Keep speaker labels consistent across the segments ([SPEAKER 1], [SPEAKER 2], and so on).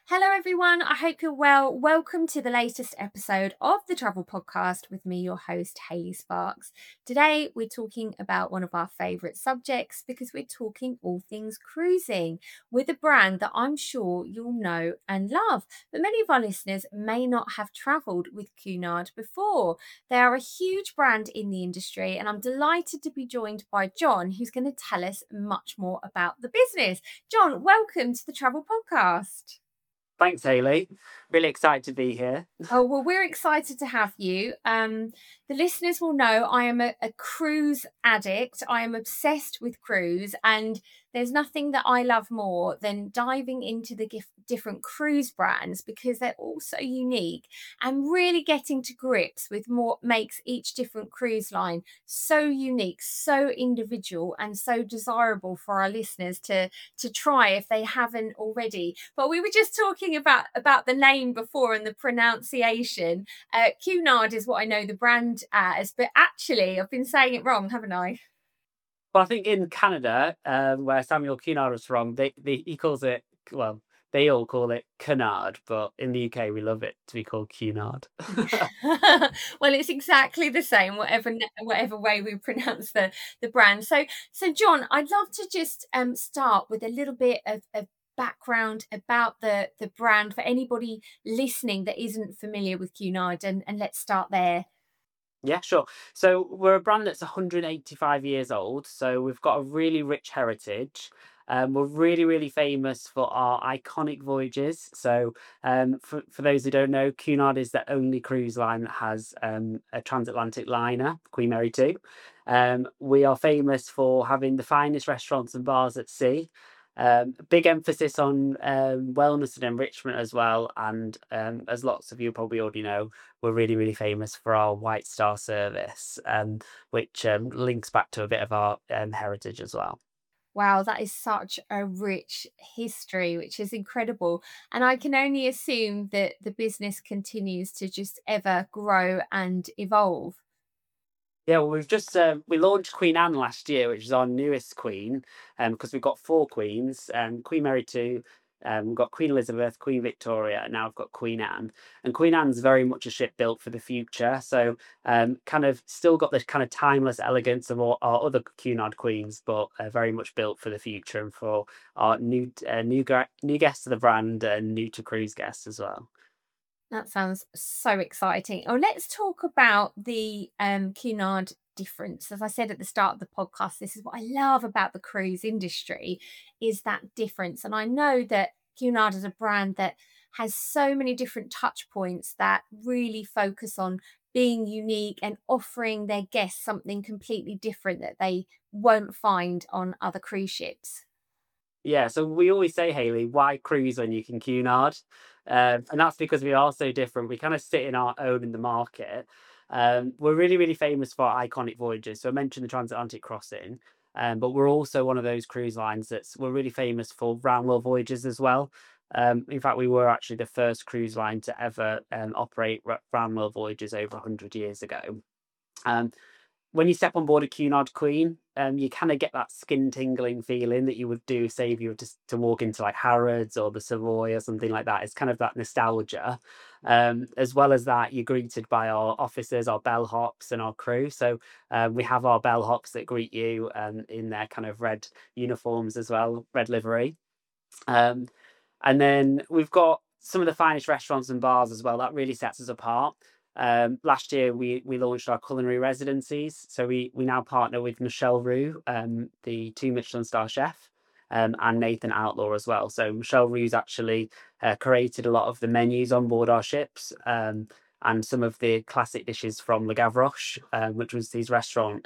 [SPEAKER 1] Hello, everyone. I hope you're well. Welcome to the latest episode of the Travel Podcast with me, your host, Hayley Sparks. Today, we're talking about one of our favourite subjects because we're talking all things cruising with a brand that I'm sure you'll know and love. But many of our listeners may not have travelled with Cunard before. They are a huge brand in the industry, and I'm delighted to be joined by John, who's going to tell us much more about the business. John, welcome to the Travel Podcast.
[SPEAKER 2] Thanks, Hayley. Really excited to be here.
[SPEAKER 1] Oh, well, we're excited to have you. The listeners will know I am a cruise addict. I am obsessed with cruise, and there's nothing that I love more than diving into the different cruise brands because they're all so unique and really getting to grips with what makes each different cruise line so unique, so individual, and so desirable for our listeners to try if they haven't already. But we were just talking about the name before and the pronunciation. Cunard is what I know the brand as, but actually I've been saying it wrong, haven't I?
[SPEAKER 2] Well, I think in Canada, where Samuel Cunard was from, he calls it, well, they all call it Cunard, but in the UK we love it to be called Cunard.
[SPEAKER 1] Well, it's exactly the same, whatever way we pronounce the brand. So John, I'd love to just start with a little bit of background about the brand for anybody listening that isn't familiar with Cunard, and let's start there.
[SPEAKER 2] Yeah, sure. So we're a brand that's 185 years old, so we've got a really rich heritage. We're really, really famous for our iconic voyages. So, for those who don't know, Cunard is the only cruise line that has a transatlantic liner, Queen Mary 2. We are famous for having the finest restaurants and bars at sea. Big emphasis on wellness and enrichment as well. And as lots of you probably already know, we're really, really famous for our White Star service, which links back to a bit of our heritage as well.
[SPEAKER 1] Wow, that is such a rich history, which is incredible. And I can only assume that the business continues to just ever grow and evolve.
[SPEAKER 2] Yeah, well, we launched Queen Anne last year, which is our newest queen, because we've got four queens, Queen Mary 2, we've got Queen Elizabeth, Queen Victoria, and now we've got Queen Anne. And Queen Anne's very much a ship built for the future, so kind of still got this kind of timeless elegance of all our other Cunard queens, but very much built for the future and for our new guests to the brand and new to cruise guests as well.
[SPEAKER 1] That sounds so exciting. Oh, let's talk about the Cunard difference. As I said at the start of the podcast, this is what I love about the cruise industry is that difference. And I know that Cunard is a brand that has so many different touch points that really focus on being unique and offering their guests something completely different that they won't find on other cruise ships.
[SPEAKER 2] Yeah, so we always say, Hayley, why cruise when you can Cunard? And that's because we are so different. We kind of sit in our own in the market. We're really, really famous for our iconic voyages. So I mentioned the transatlantic crossing, but we're also one of those cruise lines we're really famous for round world voyages as well. In fact, we were actually the first cruise line to ever operate round world voyages over 100 years ago. Um, when you step on board a Cunard Queen, you kind of get that skin tingling feeling that you would do, say, if you were to walk into like Harrods or the Savoy or something like that. It's kind of that nostalgia. As well as that, you're greeted by our officers, our bellhops, and our crew. So we have our bellhops that greet you in their kind of red uniforms as well, red livery. Um, and then we've got some of the finest restaurants and bars as well. That really sets us apart. Last year we launched our culinary residencies, so we now partner with Michelle Roux, the two Michelin star chef, and Nathan Outlaw as well. So Michelle Roux's actually created a lot of the menus on board our ships, and some of the classic dishes from Le Gavroche, which was his restaurant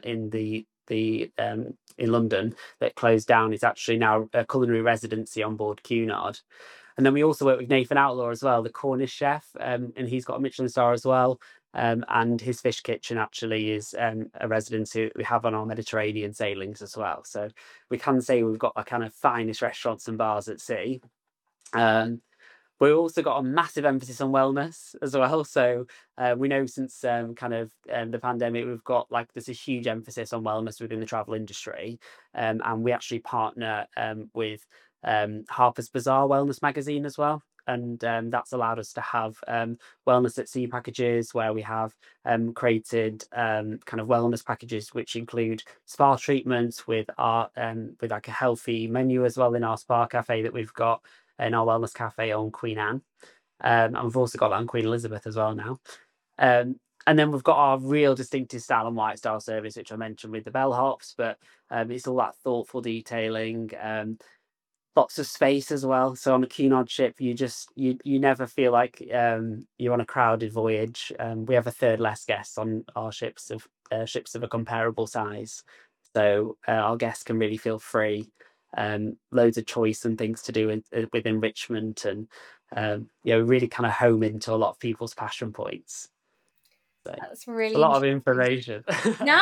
[SPEAKER 2] in London that closed down. Is actually now a culinary residency on board Cunard. And then we also work with Nathan Outlaw as well, the Cornish chef, and he's got a Michelin star as well. And his fish kitchen actually is a residency we have on our Mediterranean sailings as well. So we can say we've got a kind of finest restaurants and bars at sea. Um, we've also got a massive emphasis on wellness as well. So we know since the pandemic, we've got like there's a huge emphasis on wellness within the travel industry, and we actually partner with Harper's Bazaar Wellness magazine as well. and that's allowed us to have wellness at sea packages where we have created kind of wellness packages which include spa treatments with like a healthy menu as well in our spa cafe that we've got in our wellness cafe on Queen Anne. And we've also got that on Queen Elizabeth as well now. Um, and then we've got our real distinctive style and white style service, which I mentioned with the bellhops, but it's all that thoughtful detailing, lots of space as well. So on a Cunard ship, you never feel like you're on a crowded voyage. We have a third less guests on our ships of a comparable size, so our guests can really feel free. Loads of choice and things to do with enrichment, and really kind of home into a lot of people's passion points. So
[SPEAKER 1] That's
[SPEAKER 2] it's a
[SPEAKER 1] really
[SPEAKER 2] lot of
[SPEAKER 1] interesting.
[SPEAKER 2] information.
[SPEAKER 1] No,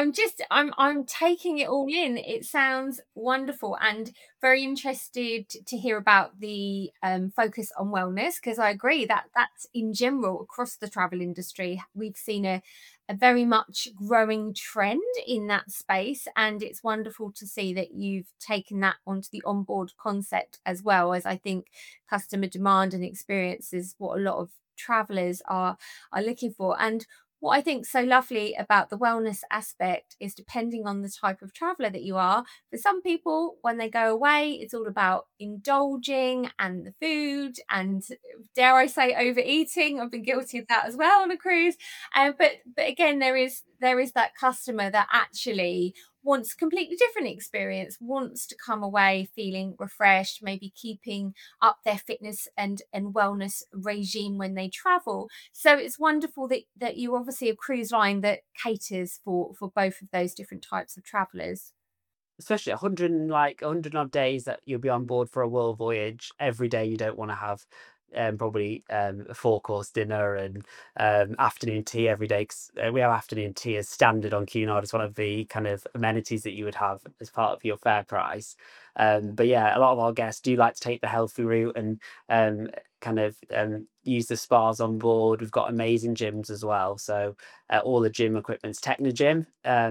[SPEAKER 1] I'm taking it all in. It sounds wonderful and very interested to hear about the focus on wellness, because I agree that that's in general across the travel industry. We've seen a very much growing trend in that space, and it's wonderful to see that you've taken that onto the onboard concept as well, as I think customer demand and experience is what a lot of travelers are looking for. And what I think so lovely about the wellness aspect is, depending on the type of traveler that you are, for some people, when they go away, it's all about indulging and the food and, dare I say, overeating. I've been guilty of that as well on a cruise. But again, there is that customer that actually wants a completely different experience, wants to come away feeling refreshed, maybe keeping up their fitness and wellness regime when they travel. So it's wonderful that you obviously a cruise line that caters for both of those different types of travelers.
[SPEAKER 2] Especially 100 and like 100 odd days that you'll be on board for a world voyage. Every day you don't want to have probably a four-course dinner and afternoon tea every day. 'Cause, we have afternoon tea as standard on Cunard as one of the kind of amenities that you would have as part of your fare price. But yeah, a lot of our guests do like to take the healthy route and kind of use the spas on board. We've got amazing gyms as well. So all the gym equipment's Technogym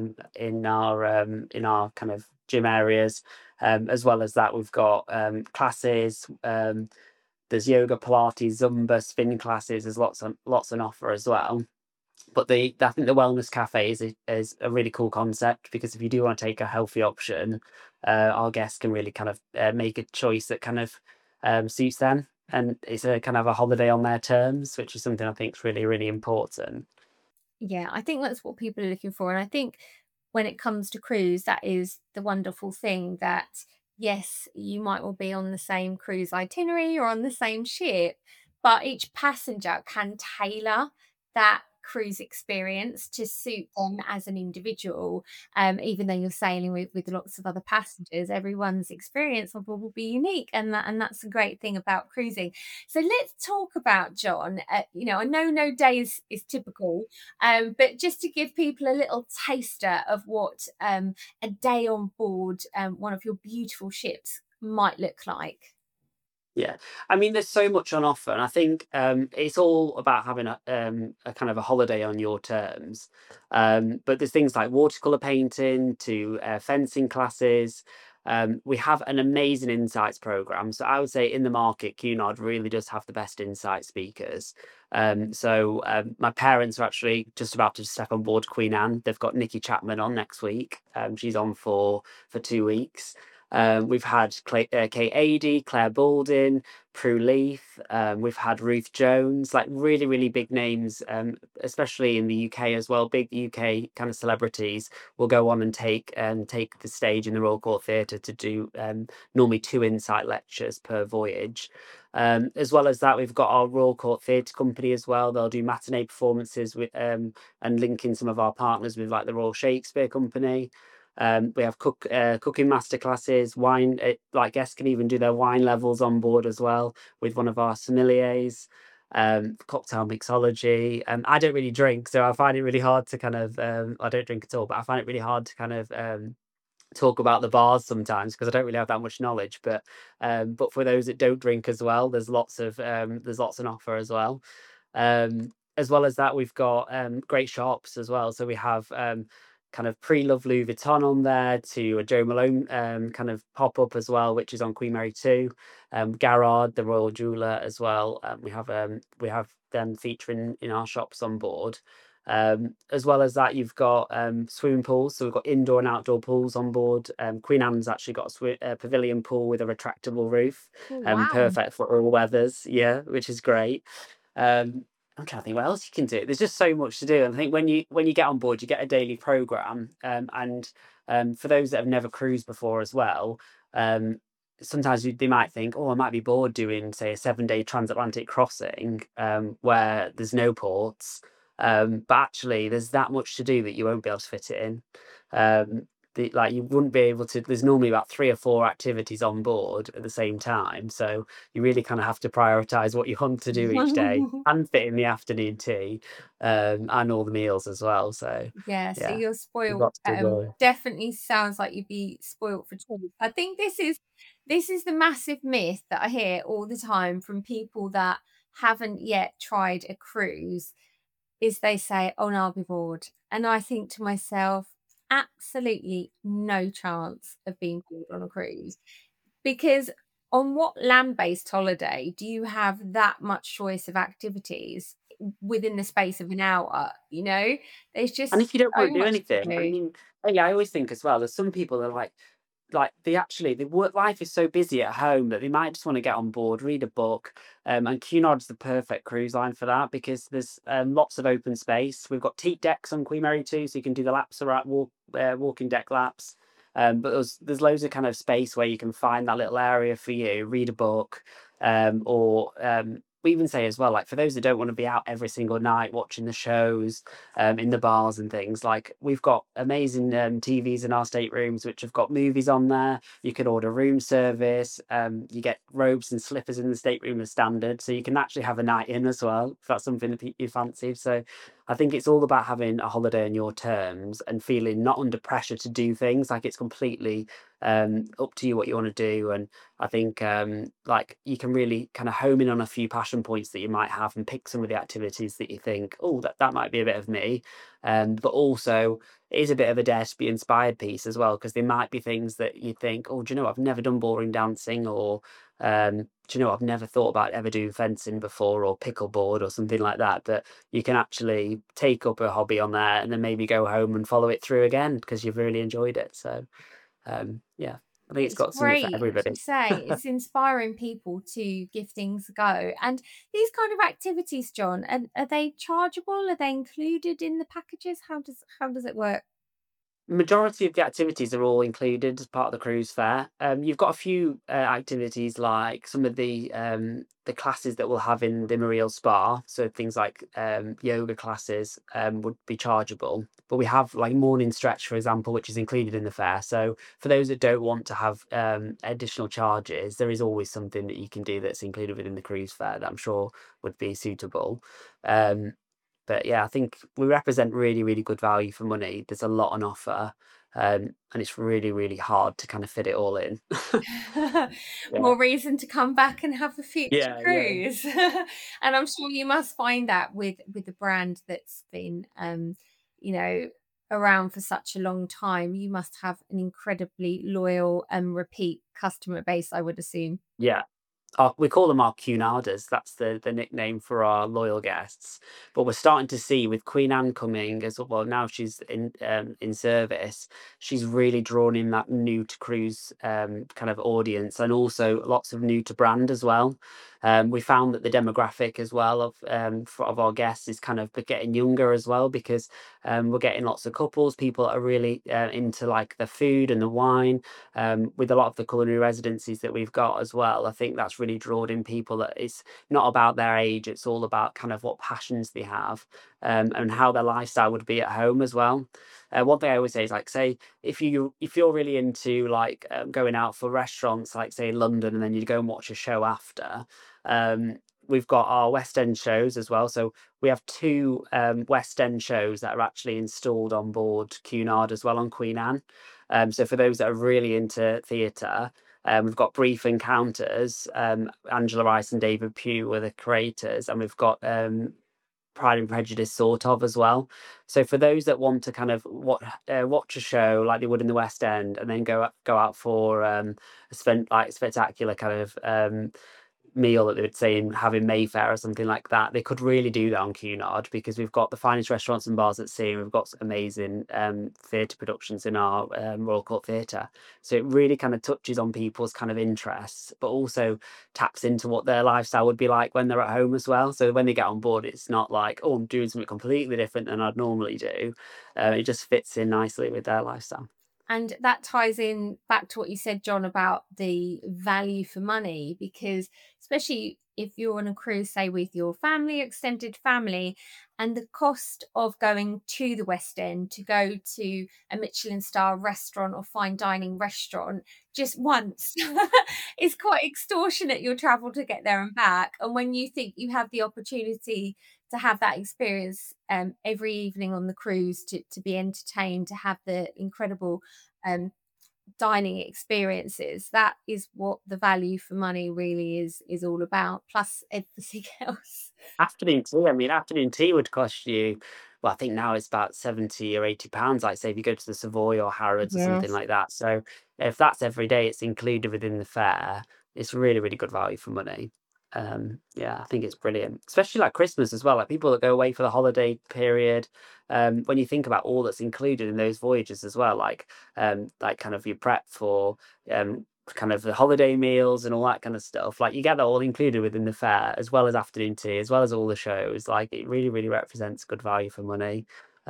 [SPEAKER 2] in our kind of gym areas. As well as that, we've got classes. There's yoga, Pilates, Zumba, spin classes. There's lots on offer as well. But I think the wellness cafe is a really cool concept, because if you do want to take a healthy option, our guests can really kind of make a choice that kind of suits them, and it's a kind of a holiday on their terms, which is something I think is really really important.
[SPEAKER 1] Yeah, I think that's what people are looking for. And I think when it comes to cruise, that is the wonderful thing, that yes, you might all be on the same cruise itinerary or on the same ship, but each passenger can tailor that cruise experience to suit them as an individual. Even though you're sailing with lots of other passengers, everyone's experience will be unique, and that's a great thing about cruising. So let's talk about, John. I know no day is typical, but just to give people a little taster of what a day on board one of your beautiful ships might look like.
[SPEAKER 2] Yeah, I mean, there's so much on offer, and I think it's all about having a kind of a holiday on your terms. But there's things like watercolor painting to fencing classes. We have an amazing insights program. So I would say in the market, Cunard really does have the best insight speakers. My parents are actually just about to step on board Queen Anne. They've got Nikki Chapman on next week. She's on for 2 weeks. We've had Kate Adie, Claire Balding, Prue Leith. We've had Ruth Jones, like really, really big names, especially in the UK as well. Big UK kind of celebrities will go on and take the stage in the Royal Court Theatre to do normally 2 insight lectures per voyage. As well as that, we've got our Royal Court Theatre Company as well. They'll do matinee performances and link in some of our partners with like the Royal Shakespeare Company. We have cooking masterclasses, wine, like guests can even do their wine levels on board as well with one of our sommeliers, cocktail mixology. I don't really drink, so I find it really hard to kind of, I don't drink at all, but I find it really hard to kind of talk about the bars sometimes because I don't really have that much knowledge. But for those that don't drink as well, there's lots on offer as well. As well as that, we've got great shops as well. So we have kind of pre-love Louis Vuitton on there to a Joe Malone kind of pop-up as well, which is on Queen Mary 2. Garrard, the royal jeweler as well. We have them featuring in our shops on board. As well as that, you've got swimming pools. So we've got indoor and outdoor pools on board. Queen Anne's actually got a pavilion pool with a retractable roof,
[SPEAKER 1] Oh, wow.
[SPEAKER 2] perfect for all weathers. Yeah, which is great. I'm trying to think what else you can do. There's just so much to do, and I think when you get on board, you get a daily program, and for those that have never cruised before as well, um, sometimes they might think, oh, I might be bored doing, say, a 7-day transatlantic crossing, where there's no ports, but actually there's that much to do that you won't be able to fit it in. Like you wouldn't be able to. There's normally about 3 or 4 activities on board at the same time, so you really kind of have to prioritize what you want to do each day and fit in the afternoon tea, and all the meals as well. So
[SPEAKER 1] Yeah, so
[SPEAKER 2] yeah,
[SPEAKER 1] you're
[SPEAKER 2] there's
[SPEAKER 1] spoiled.
[SPEAKER 2] lots to go.
[SPEAKER 1] Definitely sounds like you'd be spoiled for choice. I think this is the massive myth that I hear all the time from people that haven't yet tried a cruise is they say, "Oh no, I'll be bored." And I think to myself, absolutely no chance of being bored on a cruise. Because on what land-based holiday do you have that much choice of activities within the space of an hour, you know? There's
[SPEAKER 2] And
[SPEAKER 1] just
[SPEAKER 2] if you don't
[SPEAKER 1] so
[SPEAKER 2] want to do
[SPEAKER 1] much to
[SPEAKER 2] anything, I
[SPEAKER 1] do.
[SPEAKER 2] mean, yeah, I always think as well, there's some people that are like the work life is so busy at home that they might just want to get on board, read a book, and Cunard's the perfect cruise line for that because there's lots of open space. We've got teak decks on Queen Mary 2, so you can do the laps around walking deck laps. But there's loads of kind of space where you can find that little area for you, read a book, or we even say as well, like for those that don't want to be out every single night watching the shows, in the bars and things. Like we've got amazing TVs in our staterooms, which have got movies on there. You can order room service. You get robes and slippers in the stateroom as standard, so you can actually have a night in as well if that's something that you fancy. So I think it's all about having a holiday on your terms and feeling not under pressure to do things. Like it's completely up to you what you want to do. And I think like you can really kind of home in on a few passion points that you might have and pick some of the activities that you think, oh, that might be a bit of me. But also it is a bit of a dare to be inspired piece as well, because there might be things that you think, oh, do you know, I've never done boring dancing, or do you know, I've never thought about ever doing fencing before or pickleboard or something like that. But you can actually take up a hobby on there and then maybe go home and follow it through again because you've really enjoyed it. So yeah, I think it's
[SPEAKER 1] It's
[SPEAKER 2] got something for
[SPEAKER 1] great, as you
[SPEAKER 2] everybody.
[SPEAKER 1] say, it's inspiring people to give things a go. And these kind of activities, John, are they chargeable? Are they included in the packages? How does it work?
[SPEAKER 2] Majority of the activities are all included as part of the cruise fare. You've got a few activities like some of the classes that we'll have in the Mariel Spa. So things like yoga classes would be chargeable. But we have like morning stretch, for example, which is included in the fare. So for those that don't want to have additional charges, there is always something that you can do that's included within the cruise fare that I'm sure would be suitable. Um, but yeah, I think we represent really, really good value for money. There's a lot on offer, and it's really, really hard to kind of fit it all in. Yeah,
[SPEAKER 1] More reason to come back and have a future
[SPEAKER 2] yeah, yeah,
[SPEAKER 1] cruise. And I'm sure you must find that with a brand that's been, you know, around for such a long time, you must have an incredibly loyal and repeat customer base, I would assume.
[SPEAKER 2] yeah. We call them our Cunardas. That's the nickname for our loyal guests. But we're starting to see with Queen Anne coming as well. Now she's in service. She's really drawn in that new to cruise kind of audience, and also lots of new to brand as well. We found that the demographic as well of our guests is kind of getting younger as well, because we're getting lots of couples, people that are really into like the food and the wine, with a lot of the culinary residencies that we've got as well. I think that's really drawn in people that it's not about their age, it's all about kind of what passions they have, and how their lifestyle would be at home as well. One thing I always say is like, say if you're really into like going out for restaurants, like say London, and then you go and watch a show after. We've got our West End shows as well. So we have 2 West End shows that are actually installed on board Cunard as well on Queen Anne. So for those that are really into theatre, we've got Brief Encounters. Angela Rice and David Pugh were the creators, and we've got Pride and Prejudice sort of as well. So for those that want to kind of watch a show like they would in the West End, and then go out for like spectacular kind of meal that they would say in having Mayfair or something like that, they could really do that on Cunard, because we've got the finest restaurants and bars at sea, and we've got amazing theatre productions in our Royal Court Theatre. So it really kind of touches on people's kind of interests, but also taps into what their lifestyle would be like when they're at home as well. So when they get on board, it's not like, oh, I'm doing something completely different than I'd normally do. It just fits in nicely with their lifestyle.
[SPEAKER 1] And that ties in back to what you said, John, about the value for money, because especially if you're on a cruise, say with your family, extended family, and the cost of going to the West End to go to a Michelin star restaurant or fine dining restaurant just once is quite extortionate, your travel to get there and back. And when you think you have the opportunity to have that experience every evening on the cruise, to be entertained, to have the incredible um, dining experiences, that is what the value for money really is all about, plus everything else.
[SPEAKER 2] Afternoon tea, I mean, afternoon tea would cost you, well, I think now it's about 70 or 80 pounds, like, say, if you go to the Savoy or Harrods or something
[SPEAKER 1] Yes.
[SPEAKER 2] like that. So if that's every day, it's included within the fare, it's really, really good value for money. Yeah, I think it's brilliant, especially like Christmas as well, like people that go away for the holiday period. When you think about all that's included in those voyages as well, like kind of your prep for um kind of the holiday meals and all that kind of stuff. Like you get that all included within the fare, as well as afternoon tea, as well as all the shows. Like it really, really represents good value for money.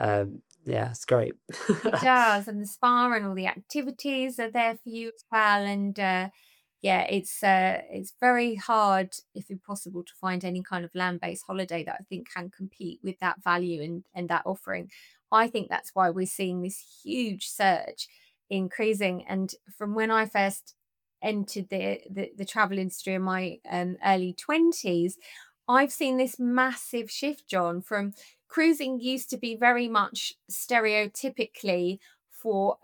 [SPEAKER 2] Yeah, it's great.
[SPEAKER 1] It does, and the spa and all the activities are there for you as well. And yeah, it's very hard, if impossible, to find any kind of land-based holiday that I think can compete with that value and that offering. I think that's why we're seeing this huge surge in cruising. And from when I first entered the travel industry in my early 20s, I've seen this massive shift, John, from cruising used to be very much stereotypically for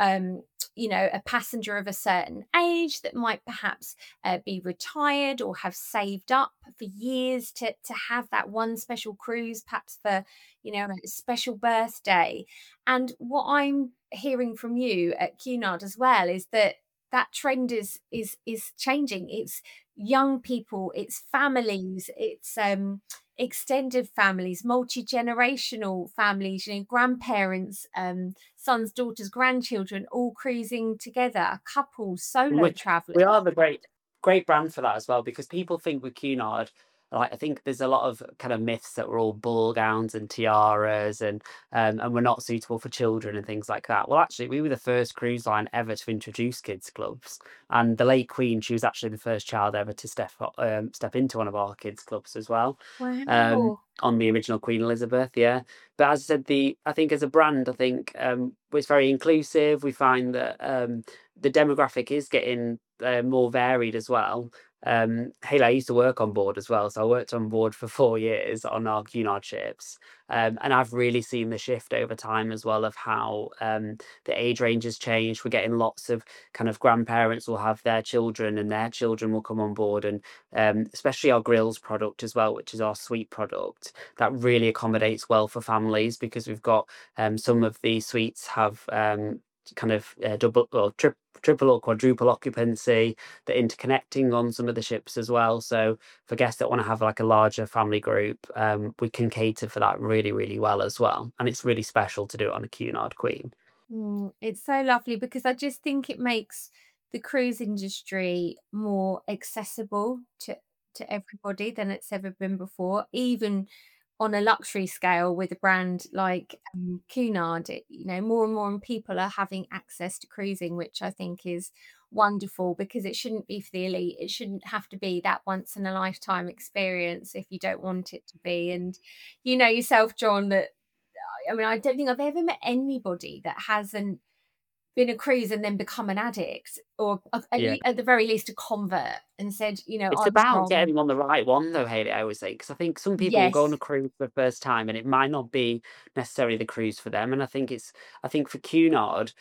[SPEAKER 1] a passenger of a certain age that might perhaps be retired or have saved up for years to have that one special cruise, perhaps for a special birthday. And what I'm hearing from you at Cunard as well is that that trend is changing. It's young people, it's families, it's extended families, multi-generational families, grandparents, sons, daughters, grandchildren, all cruising together, couples, solo
[SPEAKER 2] We
[SPEAKER 1] travelling.
[SPEAKER 2] we are the great brand for that as well, because people think with Cunard, like, I think there's a lot of kind of myths that we're all ball gowns and tiaras, and we're not suitable for children and things like that. Well, actually, we were the first cruise line ever to introduce kids clubs, and the late Queen, she was actually the first child ever to step into one of our kids clubs as well,
[SPEAKER 1] Wow.
[SPEAKER 2] on the original Queen Elizabeth, yeah. But as I said, the I think as a brand, I think it's very inclusive. We find that the demographic is getting more varied as well. Hey, I used to work on board as well, so I worked on board for 4 years on our Cunard ships, and I've really seen the shift over time as well of how the age range has changed. We're getting lots of kind of grandparents will have their children, and their children will come on board, and especially our grills product as well, which is our sweet product that really accommodates well for families, because we've got some of the suites have kind of double or triple or quadruple occupancy, the interconnecting on some of the ships as well. So for guests that want to have like a larger family group, we can cater for that really, really well as well. And it's really special to do it on a Cunard Queen.
[SPEAKER 1] It's so lovely, because I just think it makes the cruise industry more accessible to everybody than it's ever been before, even on a luxury scale with a brand like Cunard. More and more people are having access to cruising, which I think is wonderful, because it shouldn't be for the elite. It shouldn't have to be that once in a lifetime experience if you don't want it to be. And you know yourself, John, that I mean, I don't think I've ever met anybody that hasn't been a cruise and then become an addict, or
[SPEAKER 2] Yeah.
[SPEAKER 1] at the very least a convert, and said,
[SPEAKER 2] It's
[SPEAKER 1] I was
[SPEAKER 2] about
[SPEAKER 1] wrong.
[SPEAKER 2] getting them on the right one though, Hayley, I always say, because I think some people will go on
[SPEAKER 1] Yes.
[SPEAKER 2] a cruise for the first time and it might not be necessarily the cruise for them. And I think for Cunard,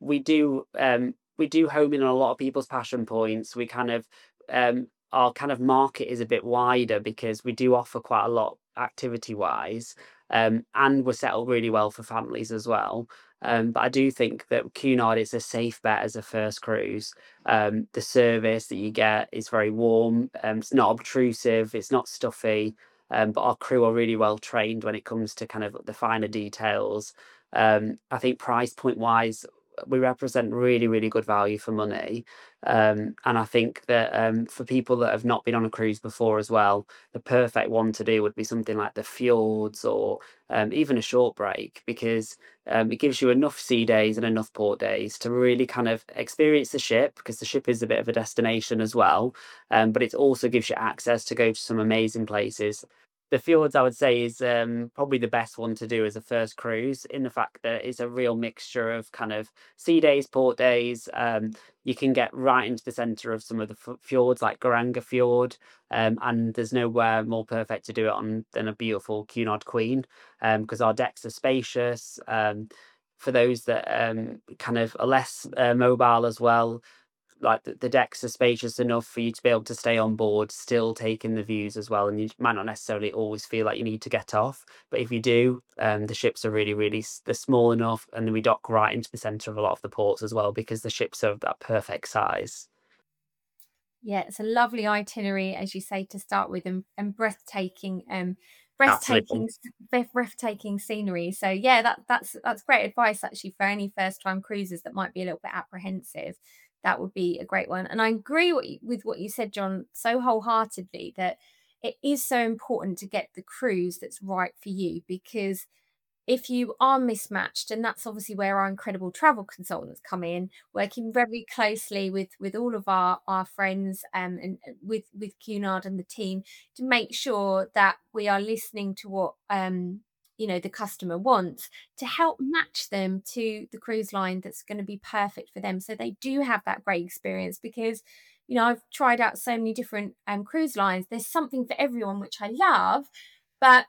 [SPEAKER 2] we do home in on a lot of people's passion points. We kind of our kind of market is a bit wider, because we do offer quite a lot activity wise, and were settled really well for families as well. But I do think that Cunard is a safe bet as a first cruise. The service that you get is very warm. It's not obtrusive. It's not stuffy. But our crew are really well trained when it comes to kind of the finer details. I think price point wise, we represent really, really good value for money. And I think that for people that have not been on a cruise before as well, the perfect one to do would be something like the fjords or even a short break, because it gives you enough sea days and enough port days to really kind of experience the ship, because the ship is a bit of a destination as well. But it also gives you access to go to some amazing places. The fjords, I would say, is probably the best one to do as a first cruise, in the fact that it's a real mixture of kind of sea days, port days. You can get right into the centre of some of the fjords, like Geiranger Fjord, and there's nowhere more perfect to do it on than a beautiful Cunard Queen, because our decks are spacious. For those that kind of are less mobile as well, like the decks are spacious enough for you to be able to stay on board, still taking the views as well. And you might not necessarily always feel like you need to get off, but if you do, the ships are really, really they're small enough, and then we dock right into the centre of a lot of the ports as well, because the ships are of that perfect size.
[SPEAKER 1] Yeah, it's a lovely itinerary, as you say, to start with, and breathtaking,
[SPEAKER 2] Absolutely.
[SPEAKER 1] breathtaking scenery. So yeah, that's great advice actually for any first time cruisers that might be a little bit apprehensive. That would be a great one. And I agree with what you said, John, so wholeheartedly, that it is so important to get the cruise that's right for you, because if you are mismatched, and that's obviously where our incredible travel consultants come in, working very closely with all of our friends, and with Cunard and the team, to make sure that we are listening to what the customer wants, to help match them to the cruise line that's going to be perfect for them, so they do have that great experience. Because I've tried out so many different cruise lines. There's something for everyone, which I love, but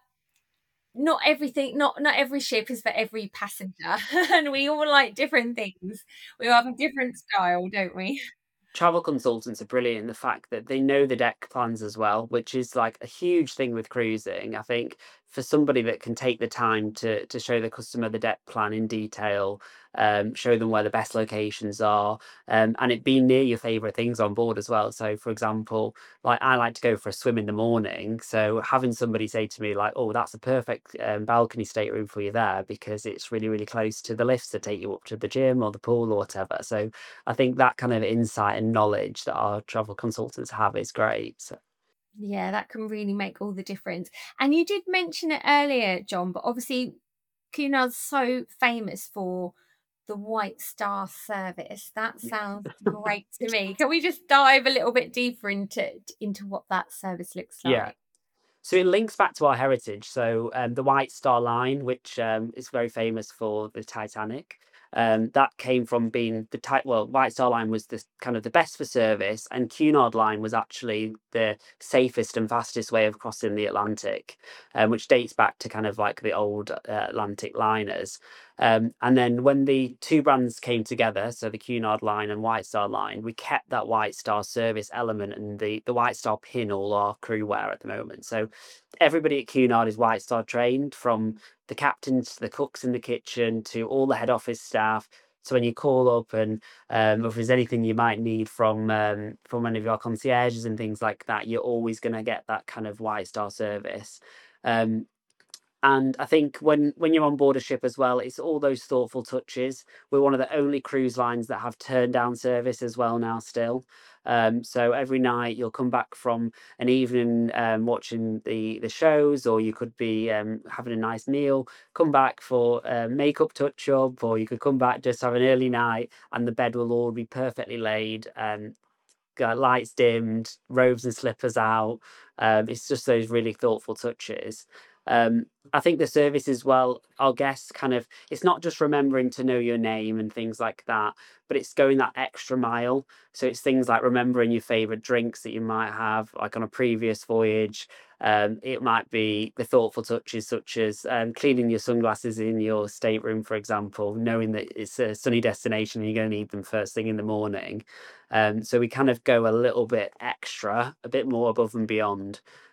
[SPEAKER 1] not every ship is for every passenger, and we all like different things. We all have a different style, don't we?
[SPEAKER 2] Travel consultants are brilliant in the fact that they know the deck plans as well, which is like a huge thing with cruising. I think for somebody that can take the time to show the customer the deck plan in detail, show them where the best locations are, and it be near your favorite things on board as well. So, for example, like I like to go for a swim in the morning, so having somebody say to me like, "Oh, that's a perfect balcony stateroom for you there, because it's really, really close to the lifts to take you up to the gym or the pool or whatever." So I think that kind of insight and knowledge that our travel consultants have is great. So,
[SPEAKER 1] Yeah, that can really make all the difference. And you did mention it earlier, John, but obviously Cunard's so famous for the White Star service. That sounds great to me. Can we just dive a little bit deeper into what that service looks
[SPEAKER 2] yeah.
[SPEAKER 1] like?
[SPEAKER 2] So it links back to our heritage. So the White Star Line, which is very famous for the Titanic, that came from being White Star Line was the kind of the best for service, and Cunard Line was actually the safest and fastest way of crossing the Atlantic, which dates back to kind of like the old Atlantic liners. And then when the two brands came together, so the Cunard Line and White Star Line, we kept that White Star service element and the White Star pin all our crew wear at the moment. So everybody at Cunard is White Star trained, from the captains to the cooks in the kitchen to all the head office staff. So when you call up, and if there's anything you might need from one of your concierges and things like that, you're always going to get that kind of White Star service. Um, and I think when you're on board a ship as well, it's all those thoughtful touches. We're one of the only cruise lines that have turn down service as well now still. So every night you'll come back from an evening watching the shows, or you could be having a nice meal, come back for a makeup touch up, or you could come back just have an early night, and the bed will all be perfectly laid. Got lights dimmed, robes and slippers out. It's just those really thoughtful touches. I think the service as well, our guests kind of, it's not just remembering to know your name and things like that, but it's going that extra mile. So it's things like remembering your favorite drinks that you might have, like on a previous voyage. It might be the thoughtful touches, such as cleaning your sunglasses in your stateroom, for example, knowing that it's a sunny destination and you're going to need them first thing in the morning. So we kind of go a little bit extra, a bit more above and beyond.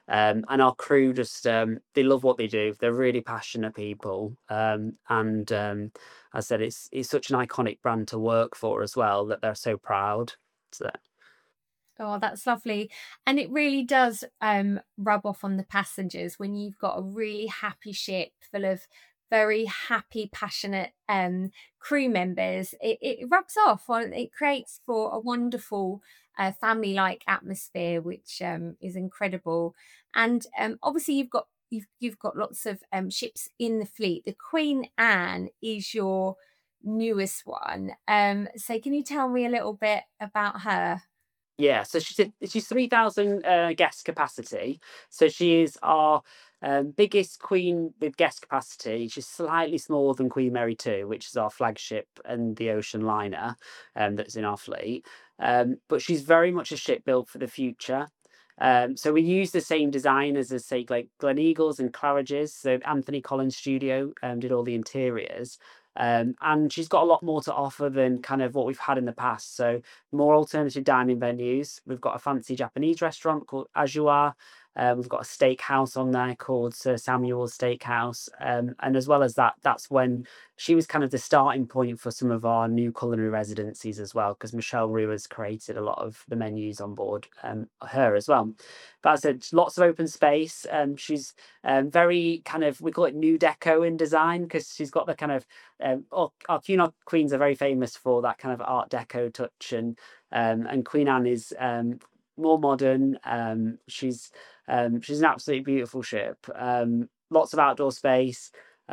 [SPEAKER 2] And our crew just they love what they do. They're really passionate people, and I said it's such an iconic brand to work for as well that they're so proud. So
[SPEAKER 1] Oh, that's lovely. And it really does rub off on the passengers when you've got a really happy ship full of very happy, passionate crew members. It rubs off on, it creates for a wonderful family like atmosphere, which is incredible. And obviously, you've got lots of ships in the fleet. The Queen Anne is your newest one. So, can you tell me a little bit about her?
[SPEAKER 2] yeah, so she's 3,000 guest capacity. So she is our biggest queen with guest capacity. She's slightly smaller than Queen Mary 2, which is our flagship and the ocean liner that's in our fleet. But she's very much a ship built for the future. So we use the same designers as say like Gleneagles and Claridge's. So Anthony Collins Studio did all the interiors. And she's got a lot more to offer than kind of what we've had in the past. So more alternative dining venues. We've got a fancy Japanese restaurant called Ajua. We've got a steakhouse on there called Sir Samuel's Steakhouse. And as well as that, that's when she was kind of the starting point for some of our new culinary residencies as well, because Michelle Roux has created a lot of the menus on board her as well. But as I said, lots of open space. She's very kind of, we call it new deco in design because she's got the kind of, our Cunard Queens are very famous for that kind of art deco touch, and Queen Anne is more modern. She's an absolutely beautiful ship. Lots of outdoor space.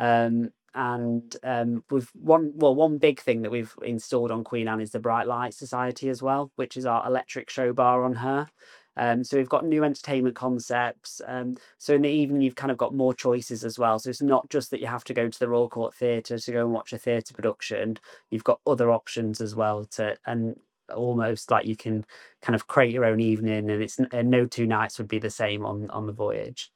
[SPEAKER 2] And we've one big thing that we've installed on Queen Anne is the Bright Light Society as well, which is our electric show bar on her. So we've got new entertainment concepts. So in the evening, you've kind of got more choices as well. So it's not just that you have to go to the Royal Court Theatre to go and watch a theatre production. You've got other options as well and almost like you can kind of create your own evening, and and no two nights would be the same on the voyage.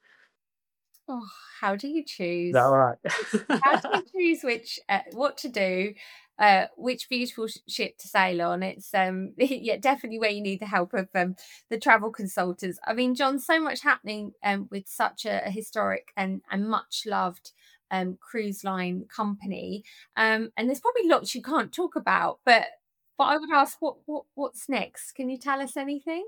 [SPEAKER 1] Oh, how do you
[SPEAKER 2] Is that
[SPEAKER 1] choose?
[SPEAKER 2] all right?
[SPEAKER 1] How do you choose which what to do, which beautiful ship to sail on? It's yeah, definitely where you need the help of the travel consultants. I mean, John, so much happening with such a historic and much loved cruise line company, and there's probably lots you can't talk about, but I would ask what's next? Can you tell us anything?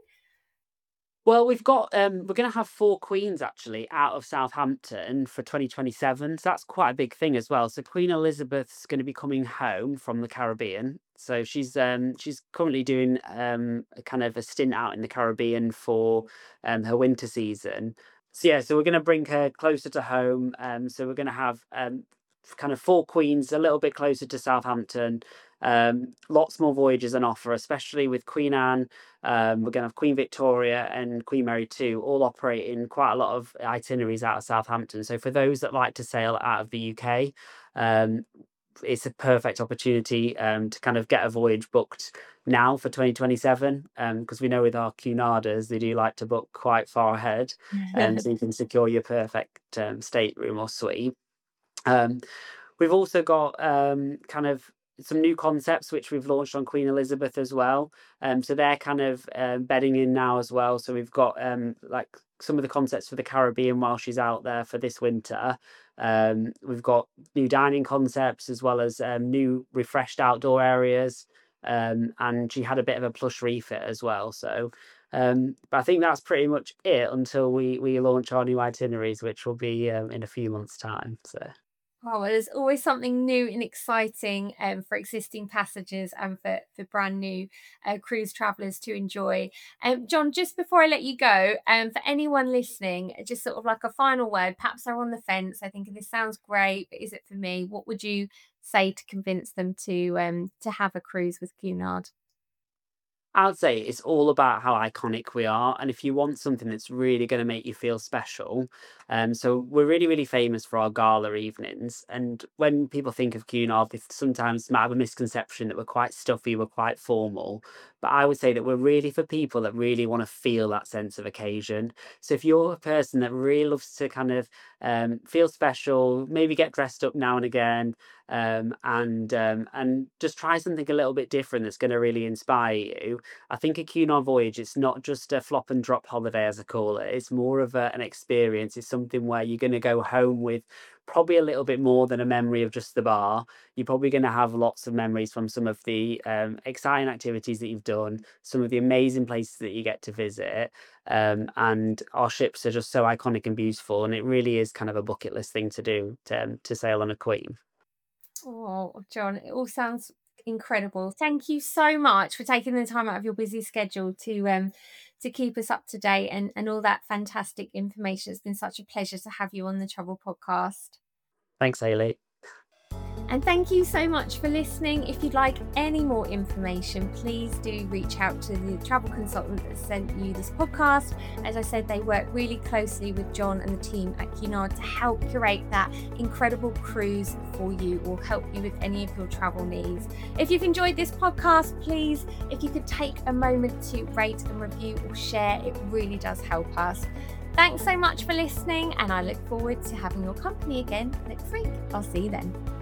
[SPEAKER 2] Well, we've got we're gonna have 4 queens actually out of Southampton for 2027. So that's quite a big thing as well. So Queen Elizabeth's gonna be coming home from the Caribbean. So she's currently doing a kind of a stint out in the Caribbean for her winter season. So yeah, so we're gonna bring her closer to home. So we're gonna have kind of 4 queens a little bit closer to Southampton. Lots more voyages on offer, especially with Queen Anne. We're going to have Queen Victoria and Queen Mary 2 all operating quite a lot of itineraries out of Southampton. So for those that like to sail out of the UK, um, it's a perfect opportunity to kind of get a voyage booked now for 2027, because we know with our Cunarders, they do like to book quite far ahead, so you can secure your perfect stateroom or suite. Um, we've also got kind of some new concepts which we've launched on Queen Elizabeth as well. So they're kind of bedding in now as well. So we've got like some of the concepts for the Caribbean while she's out there for this winter. We've got new dining concepts as well as new refreshed outdoor areas. And she had a bit of a plush refit as well. So but I think that's pretty much it until we launch our new itineraries, which will be in a few months' time. So.
[SPEAKER 1] Oh, well, there's always something new and exciting for existing passengers and for brand new cruise travellers to enjoy. John, just before I let you go, for anyone listening, just sort of like a final word, perhaps they're on the fence. I think this sounds great, but is it for me? What would you say to convince them to have a cruise with Cunard?
[SPEAKER 2] I'd say it's all about how iconic we are, and if you want something that's really going to make you feel special, so we're really, really famous for our gala evenings. And when people think of Cunard, they sometimes might have a misconception that we're quite stuffy, we're quite formal. But I would say that we're really for people that really want to feel that sense of occasion. So if you're a person that really loves to kind of feel special, maybe get dressed up now and again, and just try something a little bit different that's going to really inspire you. I think a Cunard voyage, it's not just a flop and drop holiday, as I call it. It's more of an experience. It's something where you're going to go home with probably a little bit more than a memory of just the bar. You're probably going to have lots of memories from some of the exciting activities that you've done, some of the amazing places that you get to visit. And our ships are just so iconic and beautiful, and it really is kind of a bucket list thing to do, to sail on a Queen.
[SPEAKER 1] Oh, John, it all sounds incredible. Thank you so much for taking the time out of your busy schedule to keep us up to date and all that fantastic information. It's been such a pleasure to have you on the Travel Podcast.
[SPEAKER 2] Thanks, Hayley.
[SPEAKER 1] And thank you so much for listening. If you'd like any more information, please do reach out to the travel consultant that sent you this podcast. As I said, they work really closely with John and the team at Cunard to help curate that incredible cruise for you, or help you with any of your travel needs. If you've enjoyed this podcast, please, if you could take a moment to rate and review or share, it really does help us. Thanks so much for listening, and I look forward to having your company again next week. I'll see you then.